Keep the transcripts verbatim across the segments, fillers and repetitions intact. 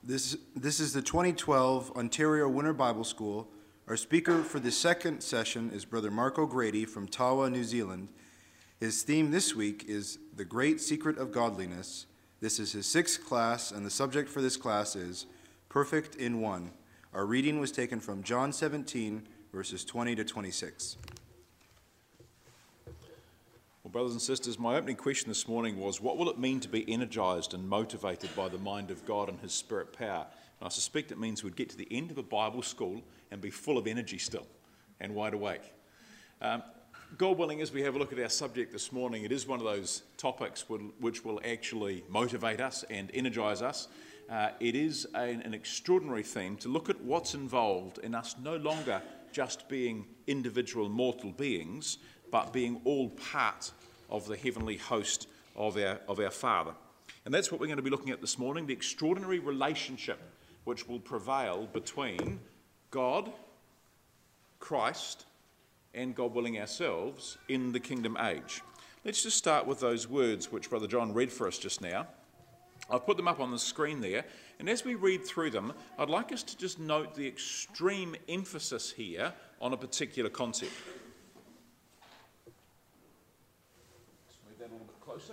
This, this is the twenty twelve Ontario Winter Bible School. Our speaker for the second session is Brother Mark O'Grady from Tawa, New Zealand. His theme this week is The Great Secret of Godliness. This is his sixth class, and the subject for this class is Perfect in One. Our reading was taken from John seventeen, verses twenty to twenty-six. Well, brothers and sisters, my opening question this morning was, what will it mean to be energized and motivated by the mind of God and his spirit power? And I suspect it means we'd get to the end of a Bible school and be full of energy still and wide awake. Um, God willing, as we have a look at our subject this morning, it is one of those topics which will actually motivate us and energize us. Uh, it is an, an extraordinary theme to look at what's involved in us no longer just being individual mortal beings, but being all part of the heavenly host of our, of our Father. And that's what we're going to be looking at this morning, the extraordinary relationship which will prevail between God, Christ, and God willing ourselves in the kingdom age. Let's just start with those words which Brother John read for us just now. I've put them up on the screen there, and as we read through them, I'd like us to just note the extreme emphasis here on a particular concept. That a little bit closer.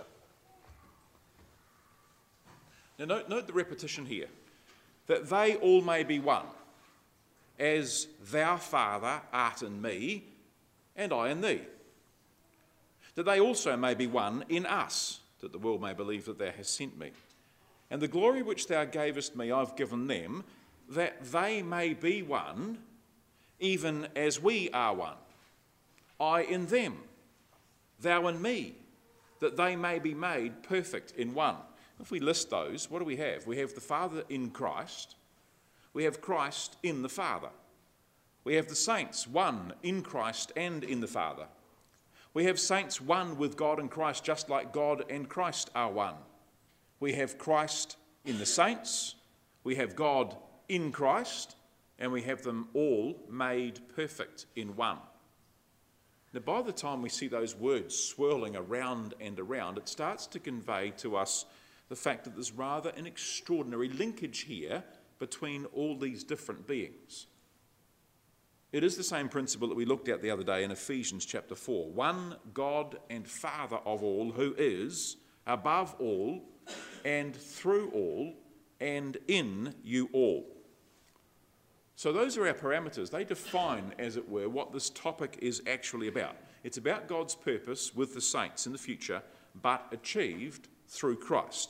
Now note, note the repetition here, that they all may be one, as thou, Father, art in me, and I in thee. That they also may be one in us, that the world may believe that thou hast sent me. And the glory which thou gavest me I've given them, that they may be one, even as we are one. I in them, thou in me, that they may be made perfect in one. If we list those, what do we have? We have the Father in Christ. We have Christ in the Father. We have the saints, one in Christ and in the Father. We have saints one with God and Christ, just like God and Christ are one. We have Christ in the saints. We have God in Christ. And we have them all made perfect in one. Now, by the time we see those words swirling around and around, it starts to convey to us the fact that there's rather an extraordinary linkage here between all these different beings. It is the same principle that we looked at the other day in Ephesians chapter four. One God and Father of all, who is above all and through all and in you all. So those are our parameters. They define, as it were, what this topic is actually about. It's about God's purpose with the saints in the future, but achieved through Christ.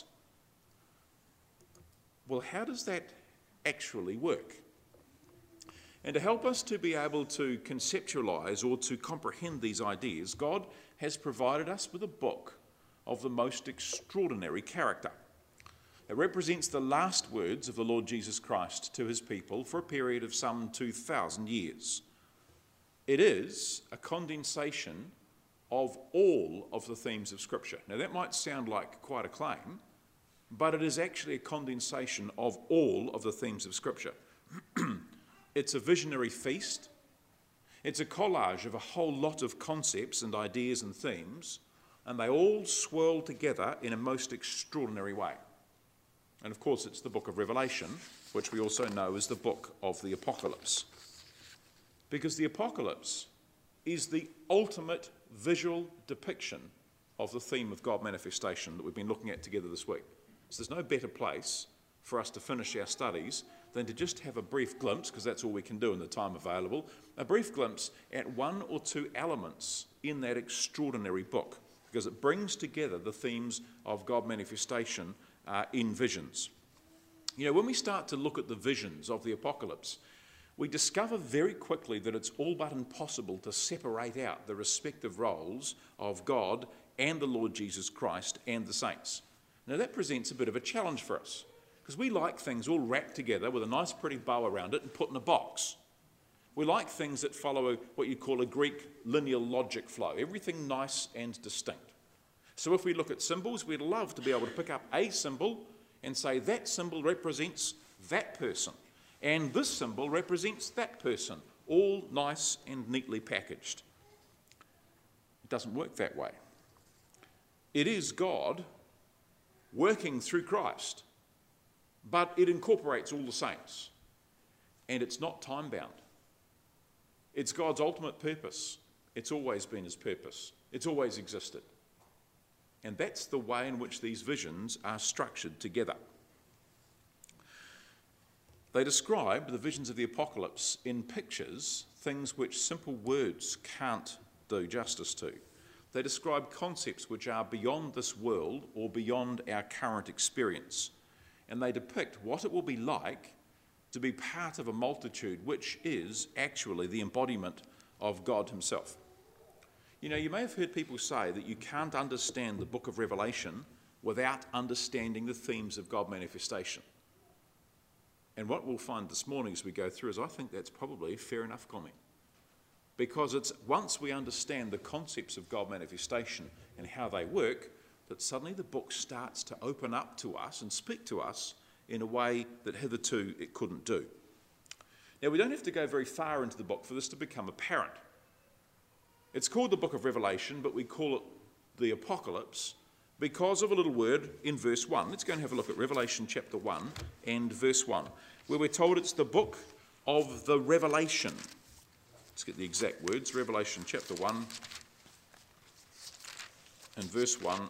Well, how does that actually work? And to help us to be able to conceptualize or to comprehend these ideas, God has provided us with a book of the most extraordinary character. It represents the last words of the Lord Jesus Christ to his people for a period of some two thousand years. It is a condensation of all of the themes of Scripture. Now that might sound like quite a claim, but it is actually a condensation of all of the themes of Scripture. It's a visionary feast. It's a collage of a whole lot of concepts and ideas and themes, and they all swirl together in a most extraordinary way. And of course, it's the book of Revelation, which we also know as the book of the Apocalypse. Because the Apocalypse is the ultimate visual depiction of the theme of God manifestation that we've been looking at together this week. So there's no better place for us to finish our studies than to just have a brief glimpse, because that's all we can do in the time available, a brief glimpse at one or two elements in that extraordinary book, because it brings together the themes of God manifestation Uh, in visions. You know, when we start to look at the visions of the apocalypse, we discover very quickly that it's all but impossible to separate out the respective roles of God and the Lord Jesus Christ and the saints. Now that presents a bit of a challenge for us, because we like things all wrapped together with a nice pretty bow around it and put in a box. We like things that follow what you call a Greek linear logic flow, everything nice and distinct. So if we look at symbols, we'd love to be able to pick up a symbol and say that symbol represents that person, and this symbol represents that person, all nice and neatly packaged. It doesn't work that way. It is God working through Christ, but it incorporates all the saints. And it's not time-bound. It's God's ultimate purpose. It's always been his purpose. It's always existed. And that's the way in which these visions are structured together. They describe the visions of the apocalypse in pictures, things which simple words can't do justice to. They describe concepts which are beyond this world or beyond our current experience. And they depict what it will be like to be part of a multitude which is actually the embodiment of God himself. You know, you may have heard people say that you can't understand the book of Revelation without understanding the themes of God manifestation. And what we'll find this morning as we go through is I think that's probably a fair enough comment. Because it's once we understand the concepts of God manifestation and how they work, that suddenly the book starts to open up to us and speak to us in a way that hitherto it couldn't do. Now, we don't have to go very far into the book for this to become apparent. It's called the book of Revelation, but we call it the Apocalypse because of a little word in verse one. Let's go and have a look at Revelation chapter one and verse one, where we're told it's the book of the revelation. Let's get the exact words. Revelation chapter one and verse one.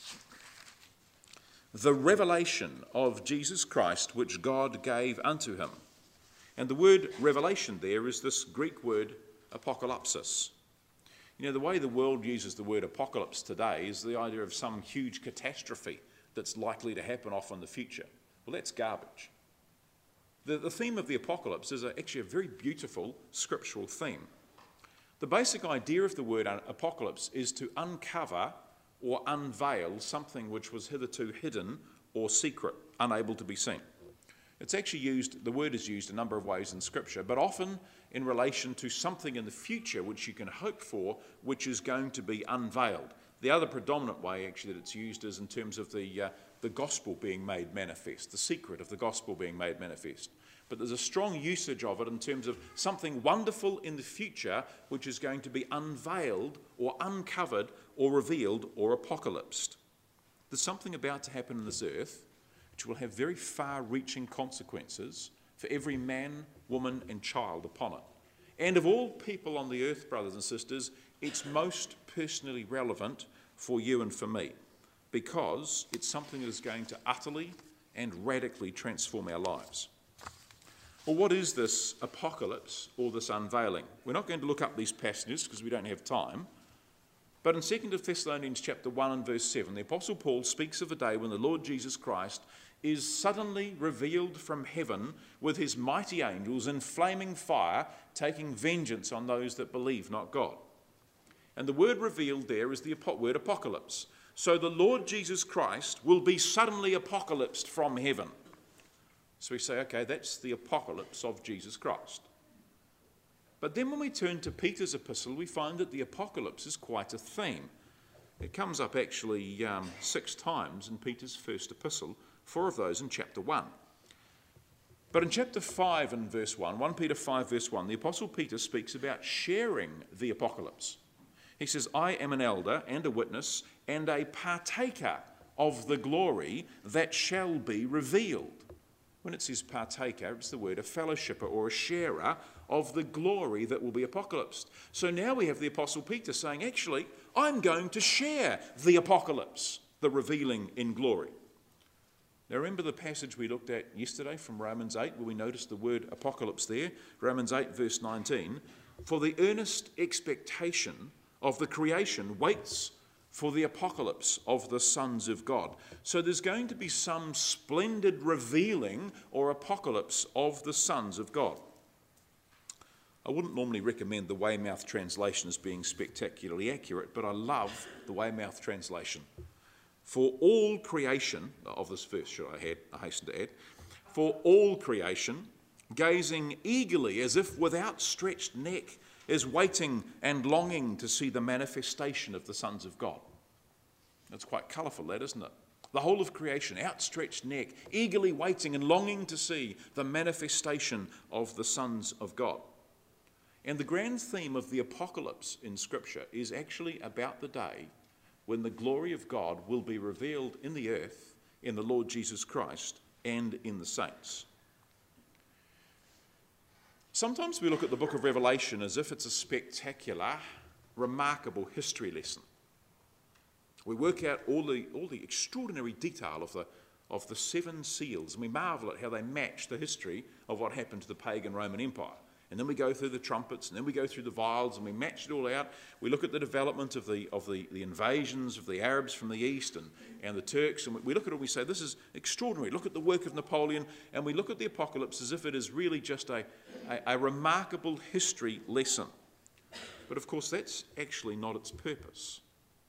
The revelation of Jesus Christ, which God gave unto him. And the word revelation there is this Greek word apocalypsis. You know, the way the world uses the word apocalypse today is the idea of some huge catastrophe that's likely to happen off in the future. Well, that's garbage. The, the theme of the apocalypse is a, actually a very beautiful scriptural theme. The basic idea of the word apocalypse is to uncover or unveil something which was hitherto hidden or secret, unable to be seen. It's actually used, the word is used a number of ways in Scripture, but often in relation to something in the future which you can hope for, which is going to be unveiled. The other predominant way actually that it's used is in terms of the, uh, the gospel being made manifest, the secret of the gospel being made manifest. But there's a strong usage of it in terms of something wonderful in the future which is going to be unveiled or uncovered or revealed or apocalypsed. There's something about to happen in this earth which will have very far-reaching consequences for every man, woman and child upon it. And of all people on the earth, brothers and sisters, it's most personally relevant for you and for me because it's something that is going to utterly and radically transform our lives. Well, what is this apocalypse or this unveiling? We're not going to look up these passages because we don't have time. But in Second Thessalonians chapter one and verse seven, the Apostle Paul speaks of a day when the Lord Jesus Christ is suddenly revealed from heaven with his mighty angels in flaming fire, taking vengeance on those that believe not God. And the word revealed there is the word apocalypse. So the Lord Jesus Christ will be suddenly apocalypsed from heaven. So we say, okay, that's the apocalypse of Jesus Christ. But then when we turn to Peter's epistle, we find that the apocalypse is quite a theme. It comes up actually um, six times in Peter's first epistle, four of those in chapter one. But in chapter five and verse one, First Peter five verse one, the Apostle Peter speaks about sharing the apocalypse. He says, I am an elder and a witness and a partaker of the glory that shall be revealed. When it says partaker, it's the word a fellowshipper or a sharer of the glory that will be apocalypsed. So now we have the Apostle Peter saying, actually, I'm going to share the apocalypse, the revealing in glory. Now remember the passage we looked at yesterday from Romans eight, where we noticed the word apocalypse there, Romans eight verse nineteen. For the earnest expectation of the creation waits for the apocalypse of the sons of God. So there's going to be some splendid revealing or apocalypse of the sons of God. I wouldn't normally recommend the Weymouth translation as being spectacularly accurate, but I love the Weymouth translation. For all creation, of this verse should I, had, I hasten to add, for all creation, gazing eagerly as if with outstretched neck, is waiting and longing to see the manifestation of the sons of God. That's quite colourful, that, isn't it? The whole of creation, outstretched neck, eagerly waiting and longing to see the manifestation of the sons of God. And the grand theme of the apocalypse in Scripture is actually about the day when the glory of God will be revealed in the earth in the Lord Jesus Christ and in the saints. Sometimes we look at the book of Revelation as if it's a spectacular, remarkable history lesson. We work out all the, all the extraordinary detail of the, of the seven seals, and we marvel at how they match the history of what happened to the pagan Roman Empire. And then we go through the trumpets, and then we go through the vials, and we match it all out. We look at the development of the of the, the invasions of the Arabs from the east and, and the Turks, and we look at it and we say, this is extraordinary. Look at the work of Napoleon, and we look at the apocalypse as if it is really just a, a, a remarkable history lesson. But of course, that's actually not its purpose.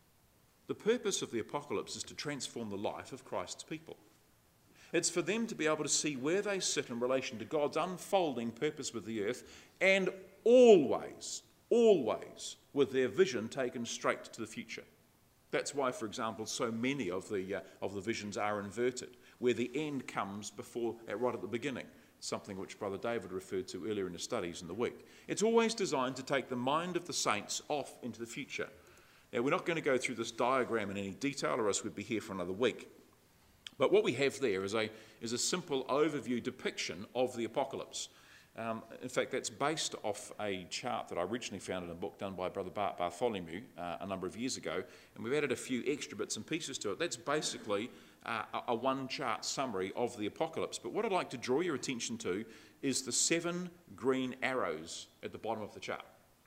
The purpose of the apocalypse is to transform the life of Christ's people. It's for them to be able to see where they sit in relation to God's unfolding purpose with the earth, and always, always with their vision taken straight to the future. That's why, for example, so many of the, uh, of the visions are inverted, where the end comes before, uh, right at the beginning, something which Brother David referred to earlier in his studies in the week. It's always designed to take the mind of the saints off into the future. Now, we're not going to go through this diagram in any detail, or else we'd be here for another week. But what we have there is a, is a simple overview depiction of the apocalypse. Um, in fact, that's based off a chart that I originally found in a book done by Brother Bart Bartholomew uh, a number of years ago, and we've added a few extra bits and pieces to it. That's basically uh, a, a one-chart summary of the apocalypse. But what I'd like to draw your attention to is the seven green arrows at the bottom of the chart,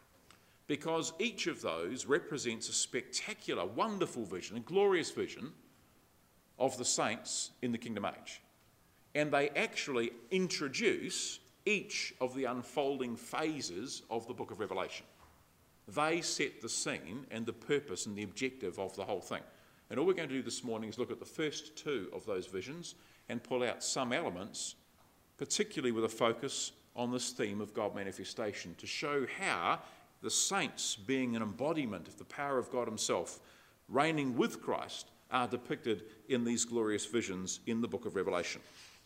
because each of those represents a spectacular, wonderful vision, a glorious vision of the saints in the kingdom age. And they actually introduce each of the unfolding phases of the book of Revelation. They set the scene and the purpose and the objective of the whole thing. And all we're going to do this morning is look at the first two of those visions and pull out some elements, particularly with a focus on this theme of God manifestation, to show how the saints, being an embodiment of the power of God himself, reigning with Christ, are depicted in these glorious visions in the book of Revelation.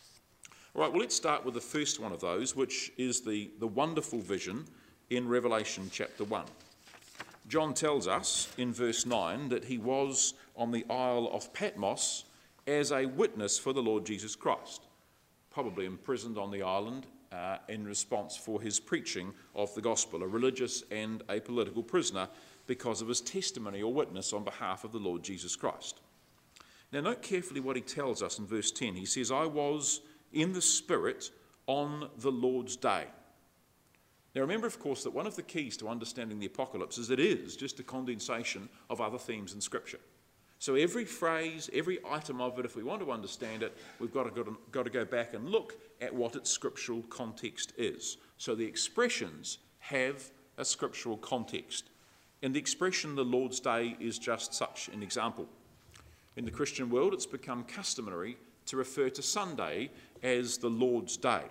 All right, well, let's start with the first one of those, which is the, the wonderful vision in Revelation chapter one. John tells us in verse nine that he was on the Isle of Patmos as a witness for the Lord Jesus Christ, probably imprisoned on the island uh, in response for his preaching of the gospel, a religious and a political prisoner because of his testimony or witness on behalf of the Lord Jesus Christ. Now, note carefully what he tells us in verse ten. He says, I was in the Spirit on the Lord's day. Now, remember, of course, that one of the keys to understanding the apocalypse is it is just a condensation of other themes in Scripture. So every phrase, every item of it, if we want to understand it, we've got to, got to, got to go back and look at what its scriptural context is. So the expressions have a scriptural context. And the expression the Lord's Day is just such an example. In the Christian world, it's become customary to refer to Sunday as the Lord's Day.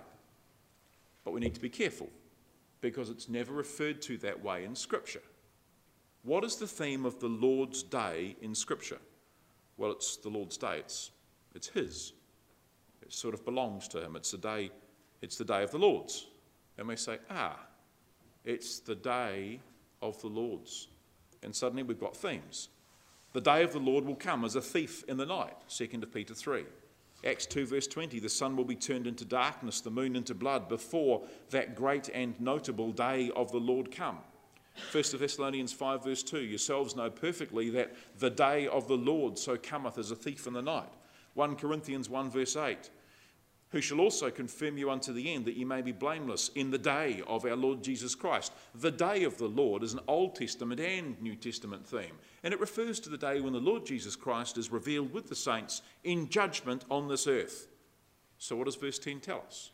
But we need to be careful, because it's never referred to that way in Scripture. What is the theme of the Lord's Day in Scripture? Well, it's the Lord's Day. It's, it's his. It sort of belongs to him. It's the day, it's the day of the Lord's. And we say, ah, it's the day of the Lord's. And suddenly we've got themes. The day of the Lord will come as a thief in the night, Second Peter three. Acts two verse twenty, the sun will be turned into darkness, the moon into blood, before that great and notable day of the Lord come. First Thessalonians five verse two, yourselves know perfectly that the day of the Lord so cometh as a thief in the night. First Corinthians one verse eight, who shall also confirm you unto the end, that ye may be blameless in the day of our Lord Jesus Christ. The day of the Lord is an Old Testament and New Testament theme, and it refers to the day when the Lord Jesus Christ is revealed with the saints in judgment on this earth. So what does verse ten tell us?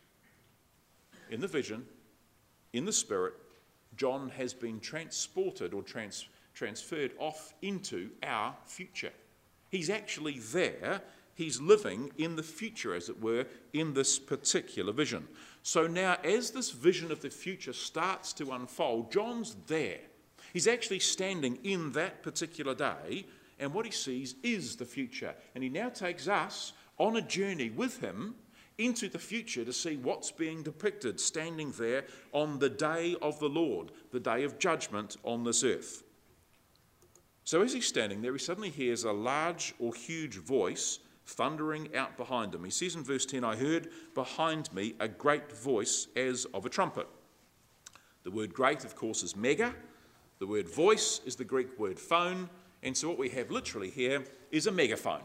In the vision, in the Spirit, John has been transported or trans- transferred off into our future. He's actually there. He's living in the future, as it were, in this particular vision. So now, as this vision of the future starts to unfold, John's there. He's actually standing in that particular day, and what he sees is the future. And he now takes us on a journey with him into the future to see what's being depicted, standing there on the day of the Lord, the day of judgment on this earth. So as he's standing there, he suddenly hears a large or huge voice thundering out behind him. He says in verse ten, I heard behind me a great voice as of a trumpet. The word great, of course, is mega. The word voice is the Greek word phone. And so what we have literally here is a megaphone.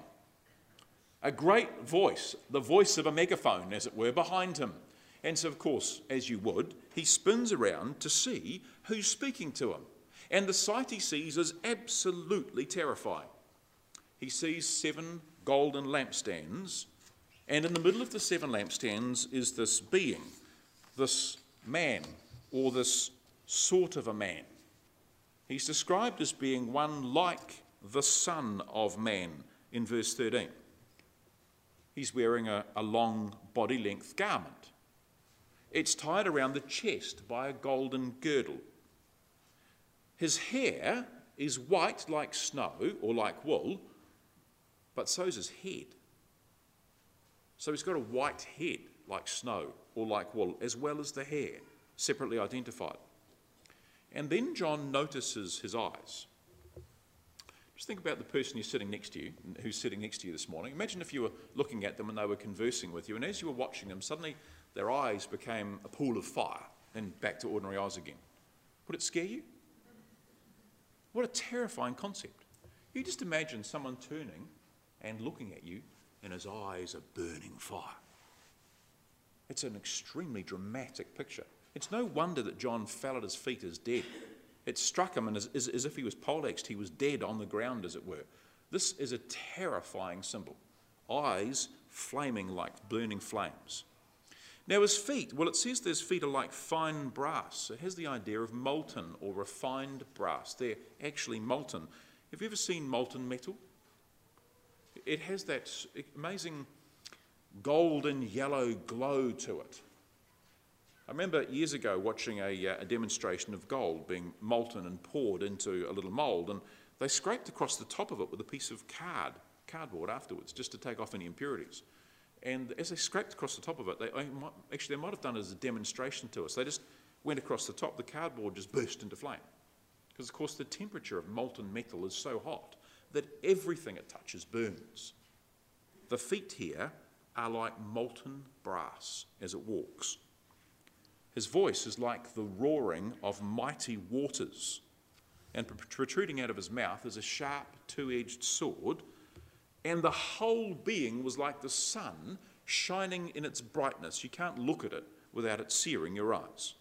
A great voice, the voice of a megaphone, as it were, behind him. And so, of course, as you would, he spins around to see who's speaking to him. And the sight he sees is absolutely terrifying. He sees seven golden lampstands, and in the middle of the seven lampstands is this being, this man, or this sort of a man. He's described as being one like the Son of Man in verse thirteen. He's wearing a, a long body-length garment. It's tied around the chest by a golden girdle. His hair is white like snow or like wool, but so's his head. So he's got a white head like snow or like wool, as well as the hair, separately identified. And then John notices his eyes. Just think about the person you're sitting next to you, who's sitting next to you this morning. Imagine if you were looking at them and they were conversing with you, and as you were watching them, suddenly their eyes became a pool of fire and back to ordinary eyes again. Would it scare you? What a terrifying concept. You just imagine someone turning and looking at you, and his eyes are burning fire. It's an extremely dramatic picture. It's no wonder that John fell at his feet as dead. It struck him, and as, as, as if he was poleaxed, he was dead on the ground, as it were. This is a terrifying symbol. Eyes flaming like burning flames. Now his feet, well, it says his feet are like fine brass. It has the idea of molten or refined brass. They're actually molten. Have you ever seen molten metal? It has that amazing golden yellow glow to it. I remember years ago watching a, uh, a demonstration of gold being molten and poured into a little mould, and they scraped across the top of it with a piece of card, cardboard afterwards, just to take off any impurities. And as they scraped across the top of it, they actually they might have done it as a demonstration to us. They just went across the top, the cardboard just burst into flame. Because, of course, the temperature of molten metal is so hot that everything it touches burns. The feet here are like molten brass as it walks. His voice is like the roaring of mighty waters, and protruding out of his mouth is a sharp two-edged sword, and the whole being was like the sun shining in its brightness. You can't look at it without it searing your eyes.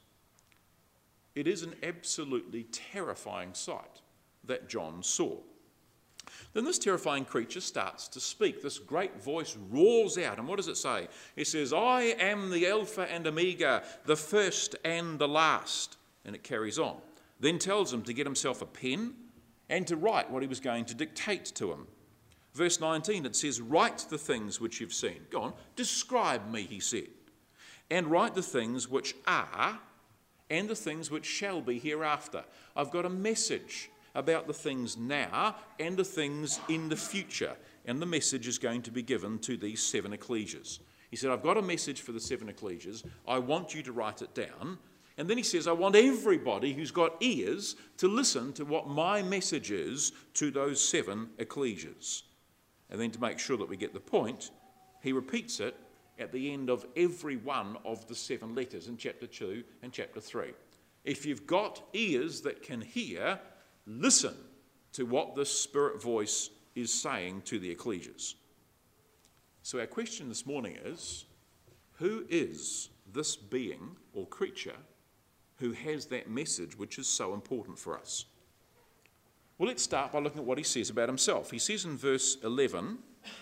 It is an absolutely terrifying sight that John saw. Then this terrifying creature starts to speak. This great voice roars out. And what does it say? It says, I am the Alpha and Omega, the first and the last. And it carries on. Then tells him to get himself a pen and to write what he was going to dictate to him. Verse nineteen, it says, write the things which you've seen. Go on, describe me, he said. And write the things which are and the things which shall be hereafter. I've got a message about the things now and the things in the future. And the message is going to be given to these seven ecclesias. He said, I've got a message for the seven ecclesias. I want you to write it down. And then he says, I want everybody who's got ears to listen to what my message is to those seven ecclesias. And then to make sure that we get the point, he repeats it at the end of every one of the seven letters in chapter two and chapter three. If you've got ears that can hear, listen to what this spirit voice is saying to the ecclesias. So our question this morning is, who is this being or creature who has that message which is so important for us? Well, let's start by looking at what he says about himself. He says in verse eleven,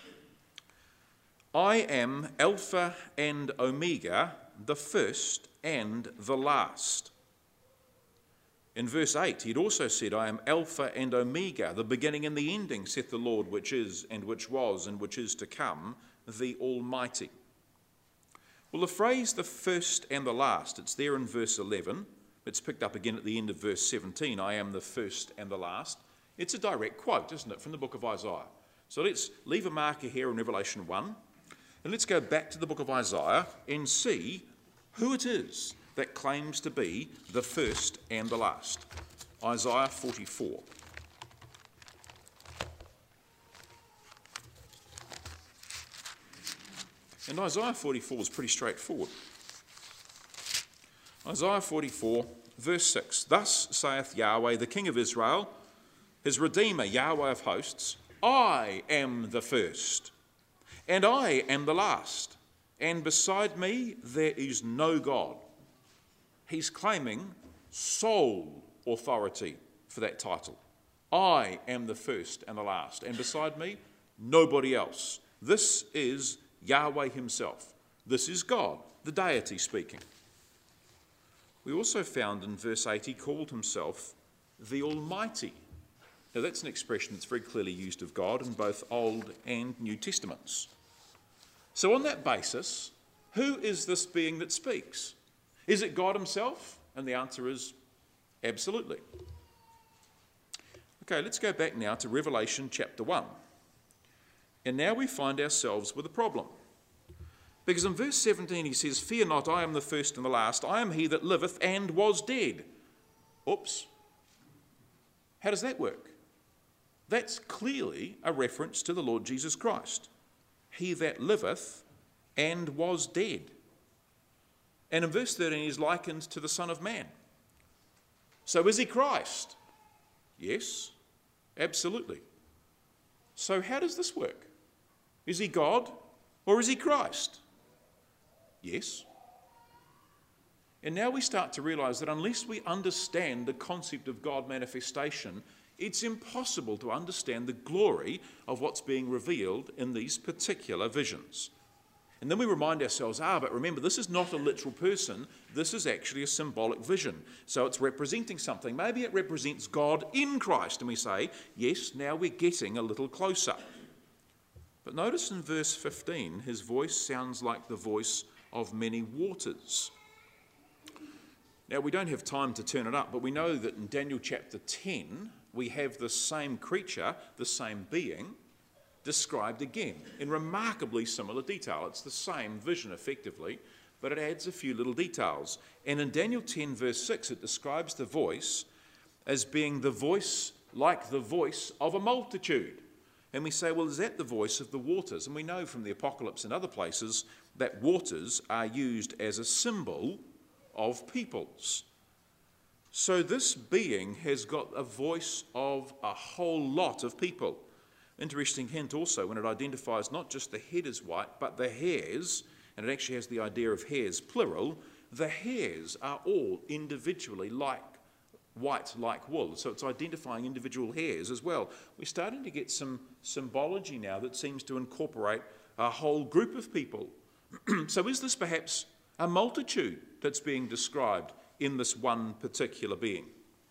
I am Alpha and Omega, the first and the last. In verse eight, he'd also said, I am Alpha and Omega, the beginning and the ending, saith the Lord, which is and which was and which is to come, the Almighty. Well, the phrase the first and the last, it's there in verse eleven. It's picked up again at the end of verse seventeen, I am the first and the last. It's a direct quote, isn't it, from the book of Isaiah. So let's leave a marker here in Revelation one, and let's go back to the book of Isaiah and see who it is that claims to be the first and the last. Isaiah forty-four. And Isaiah forty-four is pretty straightforward. Isaiah forty-four, verse six. Thus saith Yahweh, the King of Israel, his Redeemer, Yahweh of hosts, I am the first, and I am the last, and beside me there is no God. He's claiming sole authority for that title. I am the first and the last, and beside me, nobody else. This is Yahweh himself. This is God, the deity speaking. We also found in verse eight he called himself the Almighty. Now that's an expression that's very clearly used of God in both Old and New Testaments. So on that basis, who is this being that speaks? Is it God himself? And the answer is absolutely. Okay, let's go back now to Revelation chapter one. And now we find ourselves with a problem. Because in verse seventeen he says, Fear not, I am the first and the last. I am he that liveth and was dead. Oops. How does that work? That's clearly a reference to the Lord Jesus Christ. He that liveth and was dead. And in verse thirteen he's likened to the Son of Man. So is he Christ? Yes, absolutely. So how does this work? Is he God or is he Christ? Yes. And now we start to realize that unless we understand the concept of God manifestation, it's impossible to understand the glory of what's being revealed in these particular visions. And then we remind ourselves, ah, but remember, this is not a literal person. This is actually a symbolic vision. So it's representing something. Maybe it represents God in Christ. And we say, yes, now we're getting a little closer. But notice in verse fifteen, his voice sounds like the voice of many waters. Now, we don't have time to turn it up, but we know that in Daniel chapter ten, we have the same creature, the same being, described again in remarkably similar detail. It's the same vision, effectively, but it adds a few little details. And in Daniel ten, verse six, it describes the voice as being the voice like the voice of a multitude. And we say, well, is that the voice of the waters? And we know from the Apocalypse and other places that waters are used as a symbol of peoples. So this being has got a voice of a whole lot of people. Interesting hint also when it identifies not just the head as white, but the hairs, and it actually has the idea of hairs, plural. The hairs are all individually like white like wool, so it's identifying individual hairs as well. We're starting to get some symbology now that seems to incorporate a whole group of people. So is this perhaps a multitude that's being described in this one particular being?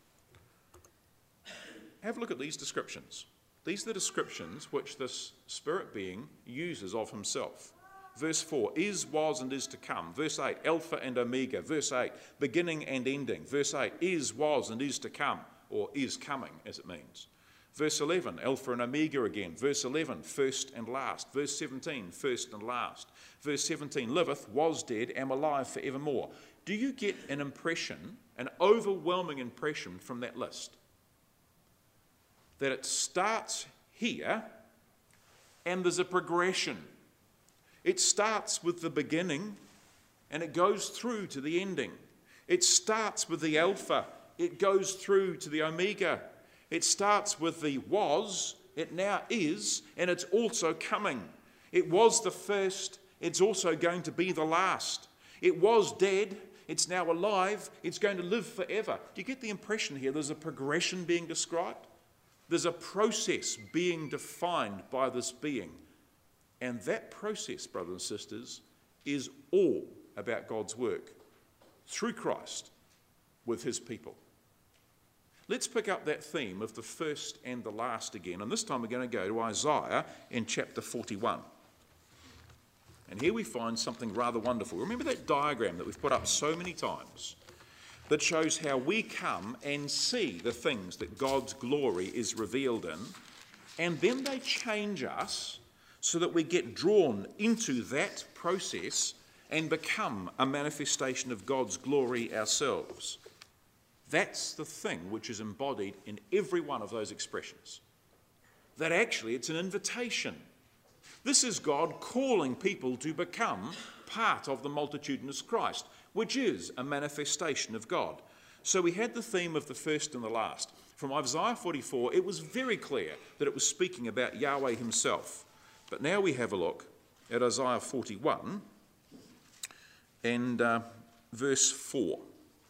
Have a look at these descriptions. These are the descriptions which this spirit being uses of himself. Verse four, is, was, and is to come. Verse eight, Alpha and Omega. Verse eight, beginning and ending. Verse eight, is, was, and is to come, or is coming, as it means. Verse eleven, Alpha and Omega again. Verse eleven, first and last. Verse seventeen, first and last. Verse seventeen, liveth, was dead, am alive forevermore. Do you get an impression, an overwhelming impression from that list? That it starts here, and there's a progression. It starts with the beginning and it goes through to the ending. It starts with the Alpha, it goes through to the Omega. It starts with the was, it now is, and it's also coming. It was the first, it's also going to be the last. It was dead, it's now alive, it's going to live forever. Do you get the impression here there's a progression being described? There's a process being defined by this being. And that process, brothers and sisters, is all about God's work through Christ with his people. Let's pick up that theme of the first and the last again. And this time we're going to go to Isaiah in chapter forty-one. And here we find something rather wonderful. Remember that diagram that we've put up so many times that shows how we come and see the things that God's glory is revealed in, and then they change us so that we get drawn into that process and become a manifestation of God's glory ourselves. That's the thing which is embodied in every one of those expressions. That actually it's an invitation. This is God calling people to become part of the multitudinous Christ, which is a manifestation of God. So we had the theme of the first and the last. From Isaiah forty-four, it was very clear that it was speaking about Yahweh himself. But now we have a look at Isaiah forty-one and uh, verse four.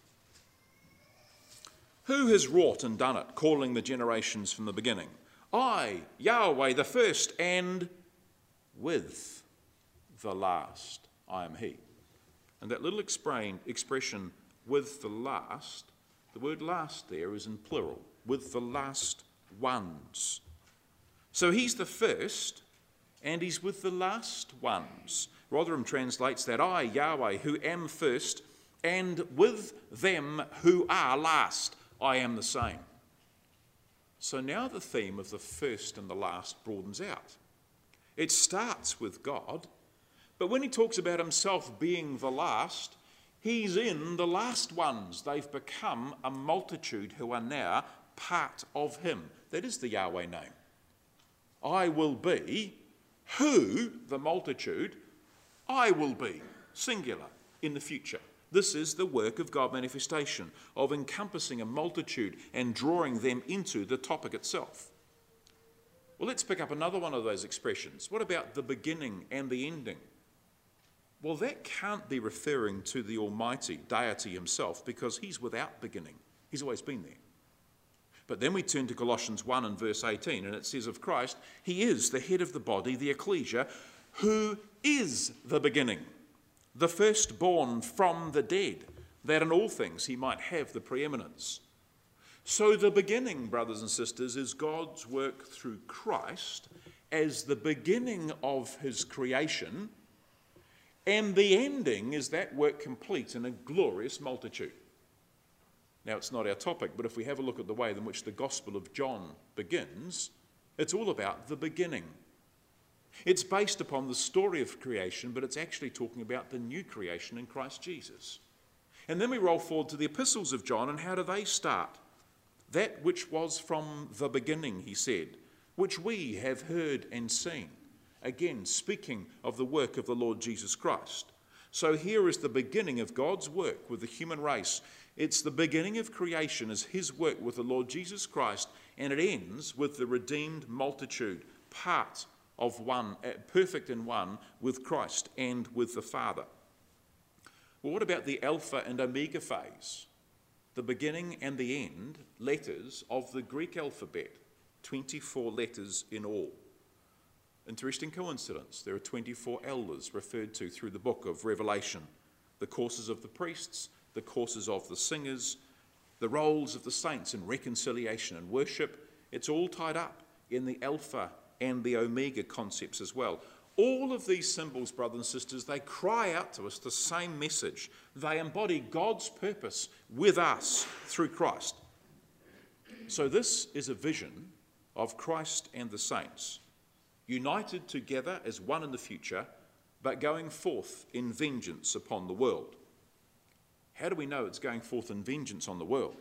Who has wrought and done it, calling the generations from the beginning? I, Yahweh, the first, and with the last I am he. And that little explain, expression, with the last, the word last there is in plural, with the last ones. So he's the first, and he's with the last ones. Rotherham translates that, I, Yahweh, who am first, and with them who are last, I am the same. So now the theme of the first and the last broadens out. It starts with God, but when he talks about himself being the last, he's in the last ones. They've become a multitude who are now part of him. That is the Yahweh name. I will be who, the multitude, I will be, singular, in the future. This is the work of God manifestation, of encompassing a multitude and drawing them into the topic itself. Well, let's pick up another one of those expressions. What about the beginning and the ending? Well, that can't be referring to the Almighty deity himself, because he's without beginning. He's always been there. But then we turn to Colossians one and verse eighteen, and it says of Christ, he is the head of the body, the ecclesia, who is the beginning, the firstborn from the dead, that in all things he might have the preeminence. So the beginning, brothers and sisters, is God's work through Christ as the beginning of his creation, and the ending is that work complete in a glorious multitude. Now, it's not our topic, but if we have a look at the way in which the Gospel of John begins, it's all about the beginning. It's based upon the story of creation, but it's actually talking about the new creation in Christ Jesus. And then we roll forward to the epistles of John, and how do they start? That which was from the beginning, he said, which we have heard and seen. Again, speaking of the work of the Lord Jesus Christ. So here is the beginning of God's work with the human race. It's the beginning of creation as his work with the Lord Jesus Christ, and it ends with the redeemed multitude, part of one, perfect in one, with Christ and with the Father. Well, what about the Alpha and Omega phase? The beginning and the end letters of the Greek alphabet, twenty-four letters in all. Interesting coincidence, there are twenty-four elders referred to through the book of Revelation. The courses of the priests, the courses of the singers, the roles of the saints in reconciliation and worship. It's all tied up in the Alpha and the Omega concepts as well. All of these symbols, brothers and sisters, they cry out to us the same message. They embody God's purpose with us through Christ. So this is a vision of Christ and the saints, united together as one in the future, but going forth in vengeance upon the world. How do we know it's going forth in vengeance on the world?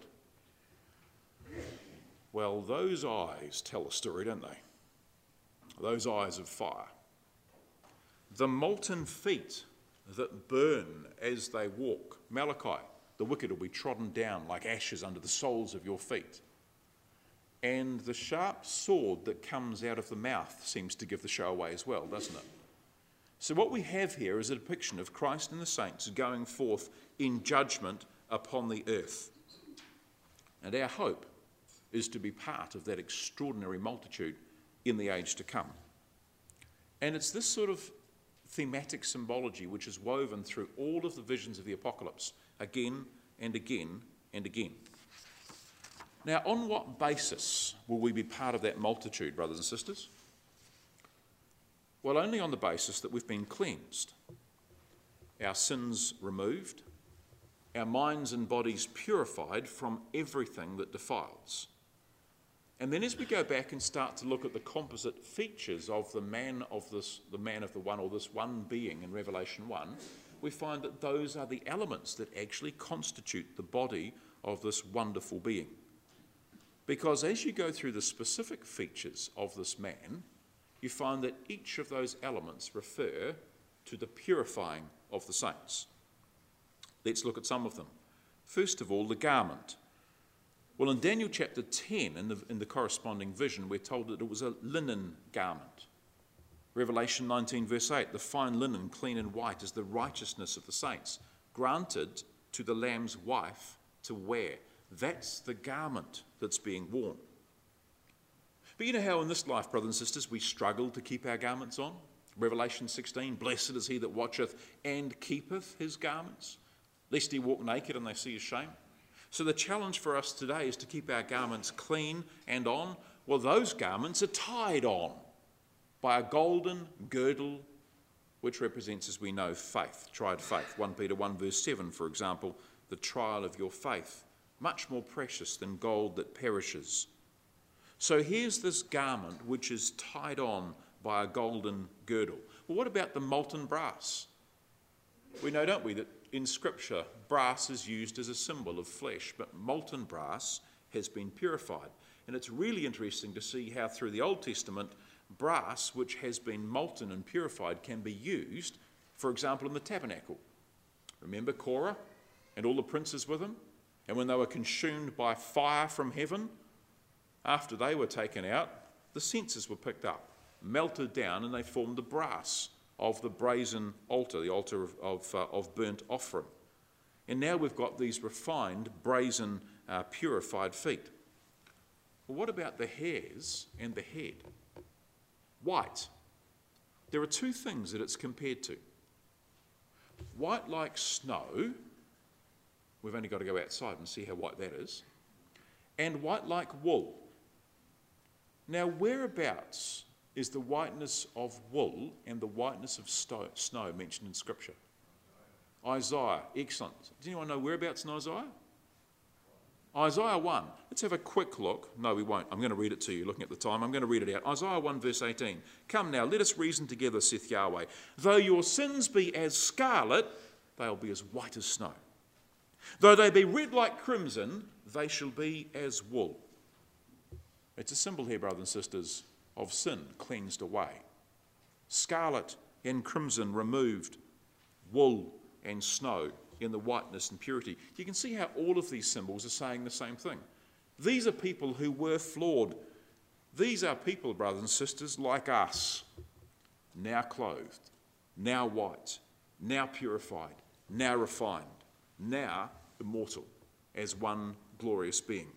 Well, those eyes tell a story, don't they? Those eyes of fire. The molten feet that burn as they walk. Malachi, the wicked will be trodden down like ashes under the soles of your feet. And the sharp sword that comes out of the mouth seems to give the show away as well, doesn't it? So what we have here is a depiction of Christ and the saints going forth in judgment upon the earth. And our hope is to be part of that extraordinary multitude in the age to come. And it's this sort of thematic symbology which is woven through all of the visions of the apocalypse, again and again and again. Now, on what basis will we be part of that multitude, brothers and sisters? Well, only on the basis that we've been cleansed, our sins removed, our minds and bodies purified from everything that defiles. And then as we go back and start to look at the composite features of the man of this, the man of the one, or this one being in Revelation one, we find that those are the elements that actually constitute the body of this wonderful being. Because as you go through the specific features of this man, you find that each of those elements refer to the purifying of the saints. Let's look at some of them. First of all, the garment. Well, in Daniel chapter ten, in the, in the corresponding vision, we're told that it was a linen garment. Revelation nineteen verse eight, the fine linen, clean and white, is the righteousness of the saints, granted to the Lamb's wife to wear. That's the garment that's being worn. But you know how in this life, brothers and sisters, we struggle to keep our garments on? Revelation sixteen, blessed is he that watcheth and keepeth his garments, lest he walk naked and they see his shame. So the challenge for us today is to keep our garments clean and on. Well, those garments are tied on by a golden girdle, which represents, as we know, faith, tried faith. First Peter one verse seven, for example, the trial of your faith, much more precious than gold that perishes. So here's this garment which is tied on by a golden girdle. Well, what about the molten brass? We know, don't we, that in Scripture, brass is used as a symbol of flesh, but molten brass has been purified. And it's really interesting to see how through the Old Testament, brass which has been molten and purified can be used, for example, in the tabernacle. Remember Korah and all the princes with him? And when they were consumed by fire from heaven, after they were taken out, the censers were picked up, melted down, and they formed the brass of the brazen altar, the altar of, of, uh, of burnt offering. And now we've got these refined, brazen, uh, purified feet. Well, what about the hairs and the head? White. There are two things that it's compared to. White like snow, we've only got to go outside and see how white that is, and white like wool. Now, whereabouts is the whiteness of wool and the whiteness of sto- snow mentioned in Scripture? Isaiah, excellent. Does anyone know whereabouts in Isaiah? Isaiah one. Let's have a quick look. No, we won't. I'm going to read it to you, looking at the time. I'm going to read it out. Isaiah one verse eighteen. Come now, let us reason together, saith Yahweh. Though your sins be as scarlet, they'll be as white as snow. Though they be red like crimson, they shall be as wool. It's a symbol here, brothers and sisters, of sin cleansed away. Scarlet and crimson removed, wool and snow in the whiteness and purity. You can see how all of these symbols are saying the same thing. These are people who were flawed. These are people, brothers and sisters, like us, now clothed, now white, now purified, now refined, now immortal as one glorious being.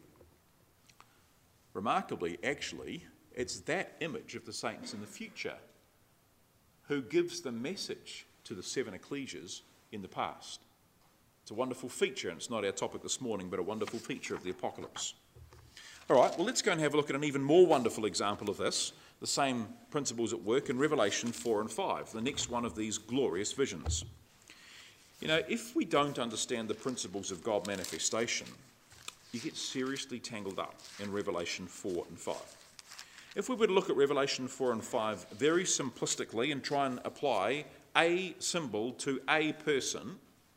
Remarkably, actually, it's that image of the saints in the future who gives the message to the seven ecclesias in the past. It's a wonderful feature, and it's not our topic this morning, but a wonderful feature of the apocalypse. All right, well, let's go and have a look at an even more wonderful example of this, the same principles at work in Revelation four and five, the next one of these glorious visions. You know, if we don't understand the principles of God manifestation, you get seriously tangled up in Revelation four and five. If we were to look at Revelation four and five very simplistically and try and apply a symbol to a person,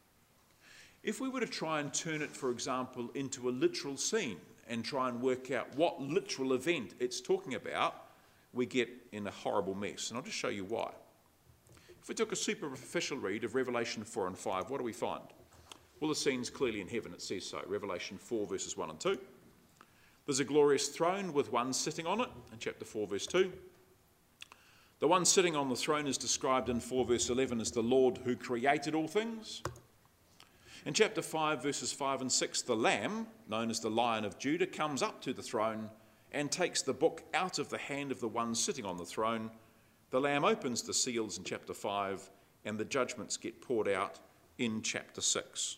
if we were to try and turn it, for example, into a literal scene and try and work out what literal event it's talking about, we get in a horrible mess. And I'll just show you why. If we took a superficial read of Revelation four and five, what do we find? Well, the scene's clearly in heaven, it says so. Revelation four, verses one and two. There's a glorious throne with one sitting on it, in chapter four, verse two. The one sitting on the throne is described in four, verse eleven as the Lord who created all things. In chapter five, verses five and six, the Lamb, known as the Lion of Judah, comes up to the throne and takes the book out of the hand of the one sitting on the throne. The Lamb opens the seals in chapter five, and the judgments get poured out in chapter six.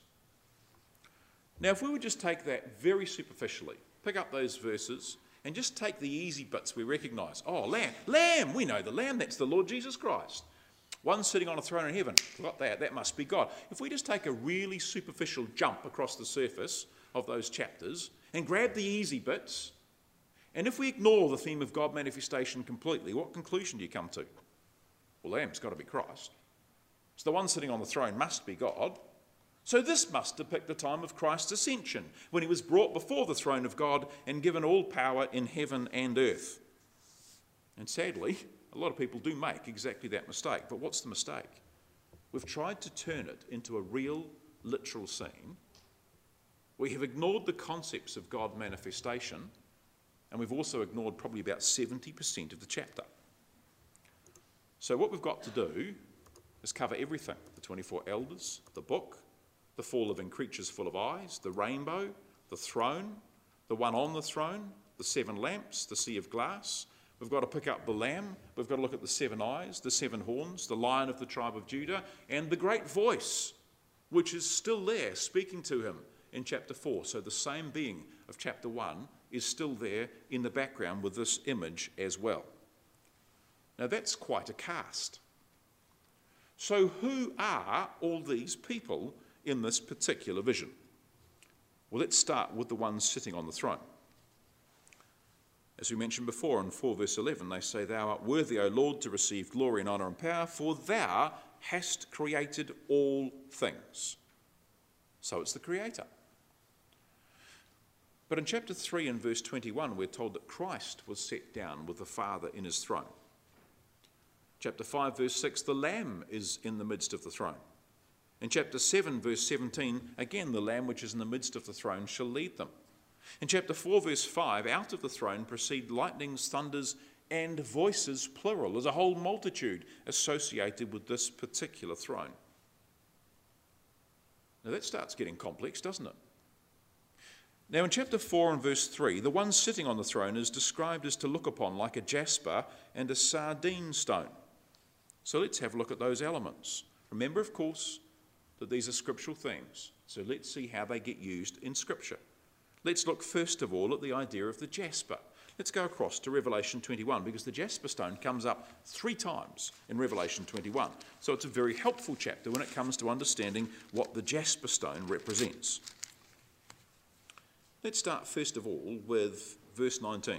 Now, if we would just take that very superficially, pick up those verses, and just take the easy bits we recognise. Oh, Lamb, Lamb, we know the Lamb, that's the Lord Jesus Christ. One sitting on a throne in heaven, got that, that must be God. If we just take a really superficial jump across the surface of those chapters and grab the easy bits, and if we ignore the theme of God manifestation completely, what conclusion do you come to? Well, Lamb's got to be Christ. So the one sitting on the throne must be God. So this must depict the time of Christ's ascension, when he was brought before the throne of God and given all power in heaven and earth. And sadly, A lot of people do make exactly that mistake. But what's the mistake? We've tried to turn it into a real, literal scene. We have ignored the concepts of God manifestation, and we've also ignored probably about seventy percent of the chapter. So what we've got to do is cover everything: the twenty-four elders, the book, the four living creatures full of eyes, the rainbow, the throne, the one on the throne, the seven lamps, the sea of glass. We've got to pick up the lamb. We've got to look at the seven eyes, the seven horns, the lion of the tribe of Judah, and the great voice, which is still there speaking to him in chapter four. So the same being of chapter one is still there in the background with this image as well. Now that's quite a cast. So who are all these people in this particular vision? Well, let's start with the ones sitting on the throne. As we mentioned before in four verse eleven, they say, "Thou art worthy, O Lord, to receive glory and honour and power, for thou hast created all things." So it's the Creator. But in chapter three and verse twenty-one, we're told that Christ was set down with the Father in his throne. Chapter five verse six, the Lamb is in the midst of the throne. In chapter seven verse seventeen, again the Lamb which is in the midst of the throne shall lead them. In chapter four verse five, out of the throne proceed lightnings, thunders, and voices, plural. There's a whole multitude associated with this particular throne. Now that starts getting complex, doesn't it? Now in chapter four and verse three, the one sitting on the throne is described as to look upon like a jasper and a sardine stone. So let's have a look at those elements. Remember, of course, that these are scriptural themes. So let's see how they get used in Scripture. Let's look first of all at the idea of the jasper. Let's go across to Revelation twenty-one, because the jasper stone comes up three times in Revelation twenty-one. So it's a very helpful chapter when it comes to understanding what the jasper stone represents. Let's start first of all with verse nineteen.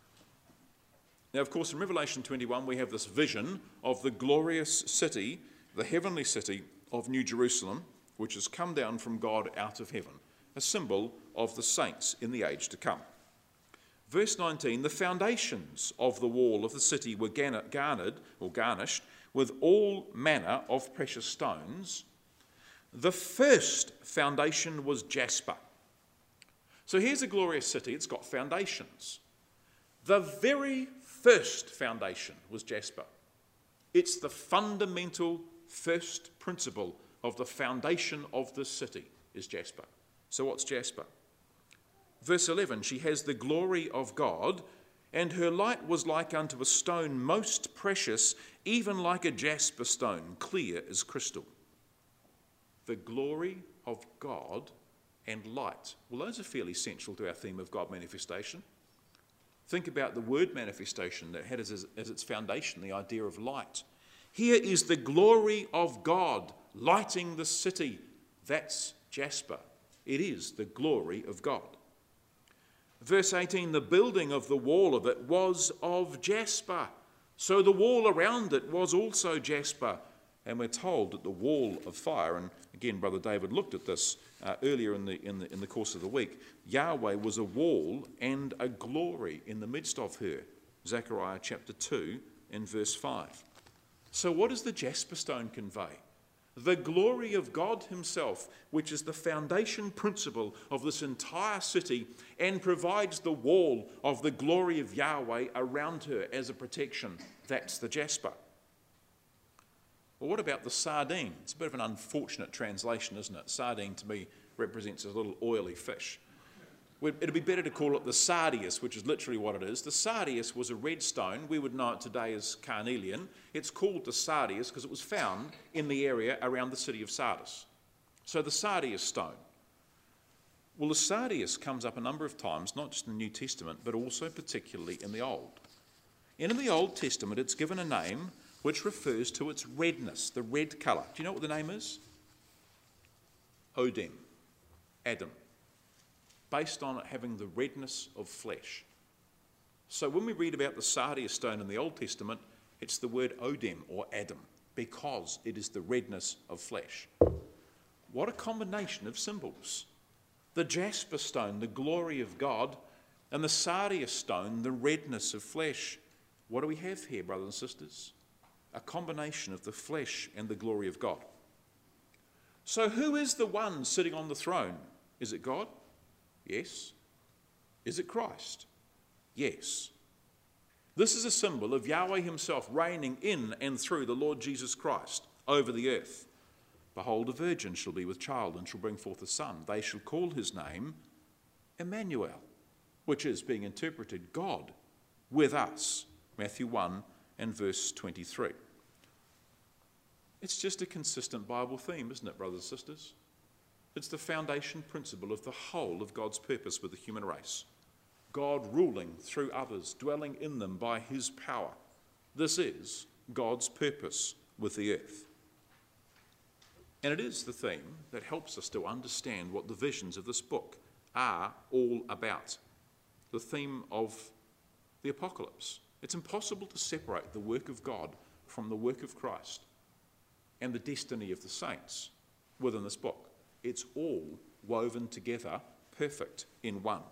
Now, of course, in Revelation twenty-one, we have this vision of the glorious city, the heavenly city of New Jerusalem, which has come down from God out of heaven, a symbol of the saints in the age to come. Verse nineteen, the foundations of the wall of the city were garnered or garnished with all manner of precious stones. The first foundation was jasper. So here's a glorious city. It's got foundations. The very first foundation was jasper. It's the fundamental first principle of the foundation of this city is jasper. So what's jasper? Verse eleven, she has the glory of God, and her light was like unto a stone most precious, even like a jasper stone, clear as crystal. The glory of God and light. Well, those are fairly central to our theme of God manifestation. Think about the word manifestation that had as, as its foundation the idea of light. Here is the glory of God lighting the city. That's jasper. It is the glory of God. Verse eighteen, the building of the wall of it was of jasper. So the wall around it was also jasper. And we're told that the wall of fire, and again, Brother David looked at this uh, earlier in the, in, the, in the course of the week, Yahweh was a wall and a glory in the midst of her. Zechariah chapter two and verse five. So what does the jasper stone convey? The glory of God himself, which is the foundation principle of this entire city and provides the wall of the glory of Yahweh around her as a protection. That's the jasper. Well, what about the sardine? It's a bit of an unfortunate translation, isn't it? Sardine to me represents a little oily fish. It'd be better to call it the sardius, which is literally what it is. The sardius was a red stone. We would know it today as carnelian. It's called the sardius because it was found in the area around the city of Sardis. So the sardius stone. Well, the sardius comes up a number of times, not just in the New Testament, but also particularly in the Old. And in the Old Testament, it's given a name which refers to its redness, the red colour. Do you know what the name is? Odem, Adam. Based on it having the redness of flesh. So when we read about the sardius stone in the Old Testament, it's the word Odem or Adam, because it is the redness of flesh. What a combination of symbols. The jasper stone, the glory of God, and the sardius stone, the redness of flesh. What do we have here, brothers and sisters? A combination of the flesh and the glory of God. So who is the one sitting on the throne? Is it God? Yes. Is it Christ? Yes. This is a symbol of Yahweh himself reigning in and through the Lord Jesus Christ over the earth. Behold, a virgin shall be with child and shall bring forth a son. They shall call his name Emmanuel, which is being interpreted God with us. Matthew one and verse twenty-three. It's just a consistent Bible theme, isn't it, brothers and sisters? It's the foundation principle of the whole of God's purpose with the human race. God ruling through others, dwelling in them by his power. This is God's purpose with the earth. And it is the theme that helps us to understand what the visions of this book are all about. The theme of the apocalypse. It's impossible to separate the work of God from the work of Christ and the destiny of the saints within this book. It's all woven together, perfect in one.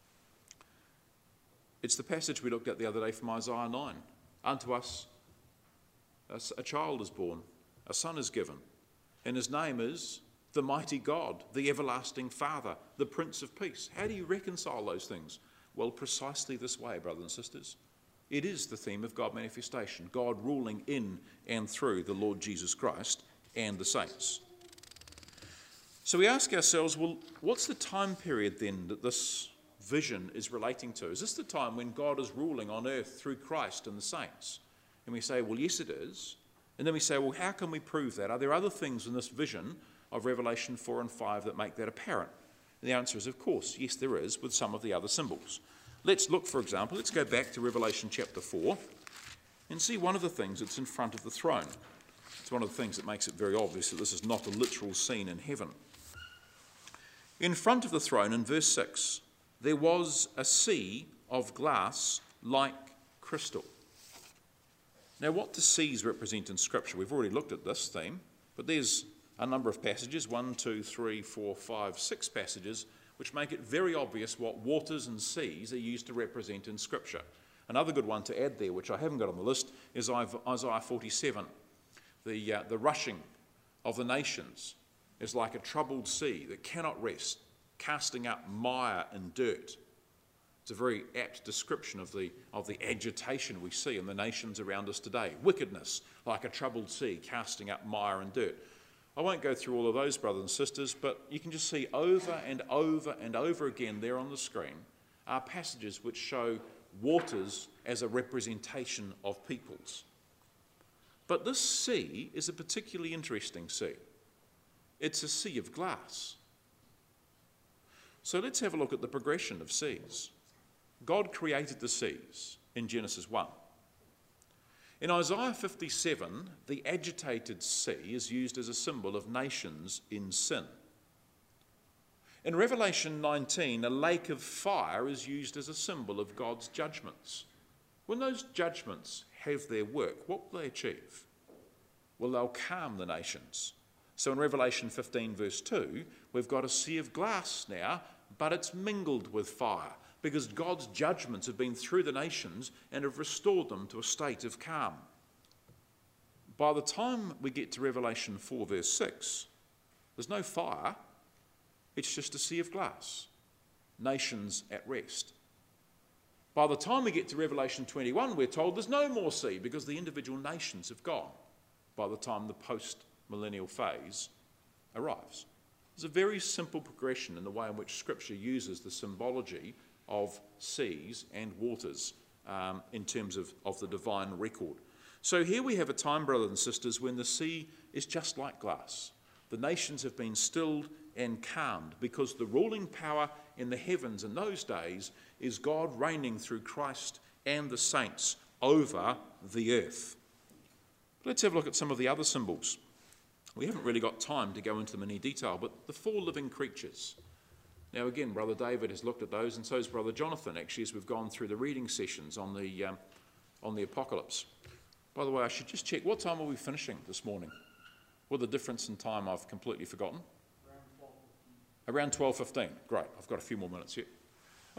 It's the passage we looked at the other day from Isaiah nine. Unto us a child is born, a son is given, and his name is the mighty God, the everlasting Father, the Prince of Peace. How do you reconcile those things? Well, precisely this way, brothers and sisters. It is the theme of God manifestation, God ruling in and through the Lord Jesus Christ and the saints. So we ask ourselves, well, what's the time period then that this vision is relating to? Is this the time when God is ruling on earth through Christ and the saints? And we say, well, yes, it is. And then we say, well, how can we prove that? Are there other things in this vision of Revelation four and five that make that apparent? And the answer is, of course, yes, there is, with some of the other symbols. Let's look, for example, let's go back to Revelation chapter four and see one of the things that's in front of the throne. It's one of the things that makes it very obvious that this is not a literal scene in heaven. In front of the throne, in verse six, there was a sea of glass like crystal. Now, what do seas represent in Scripture? We've already looked at this theme, but there's a number of passages, one, two, three, four, five, six passages, which make it very obvious what waters and seas are used to represent in Scripture. Another good one to add there, which I haven't got on the list, is Isaiah forty-seven. The, uh, the rushing of the nations is like a troubled sea that cannot rest, casting up mire and dirt. It's a very apt description of the, of the agitation we see in the nations around us today. Wickedness, like a troubled sea, casting up mire and dirt. I won't go through all of those, brothers and sisters, but you can just see over and over and over again there on the screen are passages which show waters as a representation of peoples. But this sea is a particularly interesting sea. It's a sea of glass. So let's have a look at the progression of seas. God created the seas in Genesis one. In Isaiah fifty-seven, the agitated sea is used as a symbol of nations in sin. In Revelation nineteen, a lake of fire is used as a symbol of God's judgments. When those judgments have their work, what will they achieve? Well, they'll calm the nations. So in Revelation fifteen, verse two, we've got a sea of glass now, but it's mingled with fire, because God's judgments have been through the nations and have restored them to a state of calm. By the time we get to Revelation four, verse six, there's no fire, it's just a sea of glass, nations at rest. By the time we get to Revelation twenty-one, we're told there's no more sea because the individual nations have gone by the time the post-millennial phase arrives. There's a very simple progression in the way in which Scripture uses the symbology of seas and waters um, in terms of, of the divine record. So here we have a time, brothers and sisters, when the sea is just like glass. The nations have been stilled and calmed because the ruling power in the heavens in those days is God reigning through Christ and the saints over the earth. Let's have a look at some of the other symbols. We haven't really got time to go into them in any detail, but the four living creatures. Now again, Brother David has looked at those, and so has Brother Jonathan, actually, as we've gone through the reading sessions on the, um, on the Apocalypse. By the way, I should just check, what time are we finishing this morning? With a difference in time I've completely forgotten. Around twelve fifteen. Great, I've got a few more minutes here.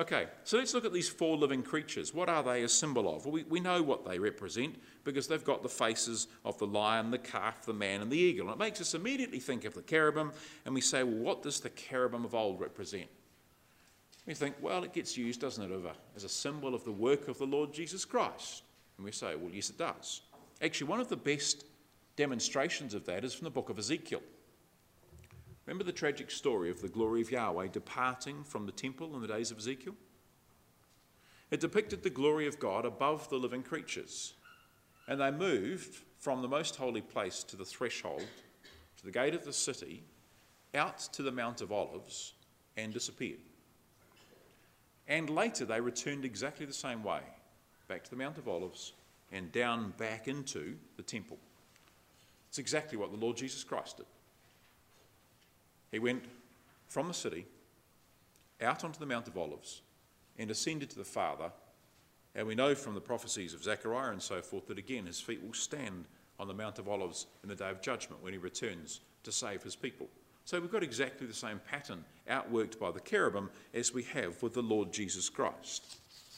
Okay, so let's look at these four living creatures. What are they a symbol of? Well, we, we know what they represent because they've got the faces of the lion, the calf, the man, and the eagle. And it makes us immediately think of the cherubim, and we say, well, what does the cherubim of old represent? We think, well, it gets used, doesn't it, as a symbol of the work of the Lord Jesus Christ. And we say, well, yes, it does. Actually, one of the best demonstrations of that is from the book of Ezekiel. Remember the tragic story of the glory of Yahweh departing from the temple in the days of Ezekiel? It depicted the glory of God above the living creatures. And they moved from the most holy place to the threshold, to the gate of the city, out to the Mount of Olives, and disappeared. And later they returned exactly the same way, back to the Mount of Olives and down back into the temple. It's exactly what the Lord Jesus Christ did. He went from the city out onto the Mount of Olives and ascended to the Father. And we know from the prophecies of Zechariah and so forth that again his feet will stand on the Mount of Olives in the day of judgment when he returns to save his people. So we've got exactly the same pattern outworked by the cherubim as we have with the Lord Jesus Christ.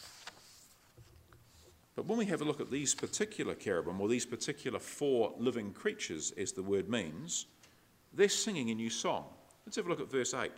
But when we have a look at these particular cherubim, or these particular four living creatures, as the word means, they're singing a new song. Let's have a look at verse eight.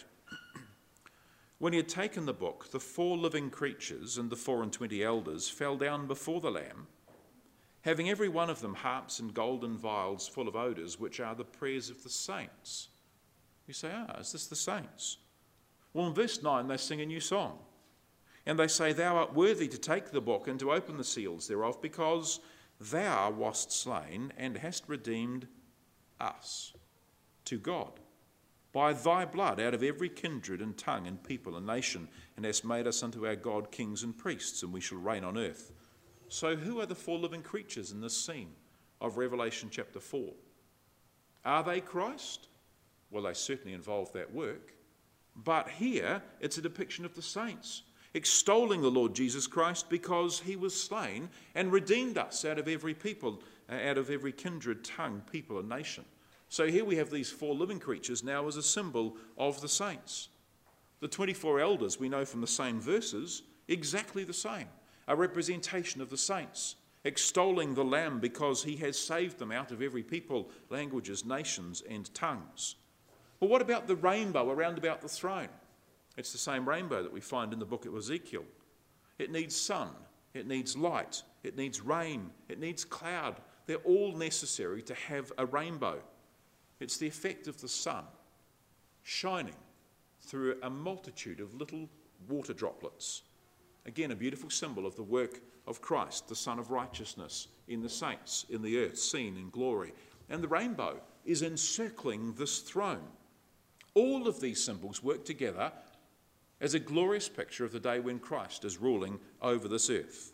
When he had taken the book, the four living creatures and the four and twenty elders fell down before the Lamb, having every one of them harps and golden vials full of odours, which are the prayers of the saints. You say, ah, is this the saints? Well, in verse nine, they sing a new song. And they say, thou art worthy to take the book and to open the seals thereof, because thou wast slain and hast redeemed us to God by thy blood out of every kindred and tongue and people and nation, and hast made us unto our God kings and priests, and we shall reign on earth. So who are the four living creatures in this scene of Revelation chapter four? Are they Christ? Well, they certainly involve that work. But here it's a depiction of the saints, extolling the Lord Jesus Christ because he was slain and redeemed us out of every people, out of every kindred, tongue, people and nation. So here we have these four living creatures now as a symbol of the saints. The twenty-four elders, we know from the same verses, exactly the same, a representation of the saints, extolling the Lamb because he has saved them out of every people, languages, nations and tongues. But what about the rainbow around about the throne? It's the same rainbow that we find in the book of Ezekiel. It needs sun, it needs light, it needs rain, it needs cloud. They're all necessary to have a rainbow. It's the effect of the sun shining through a multitude of little water droplets. Again, a beautiful symbol of the work of Christ, the Son of Righteousness, in the saints, in the earth, seen in glory. And the rainbow is encircling this throne. All of these symbols work together as a glorious picture of the day when Christ is ruling over this earth.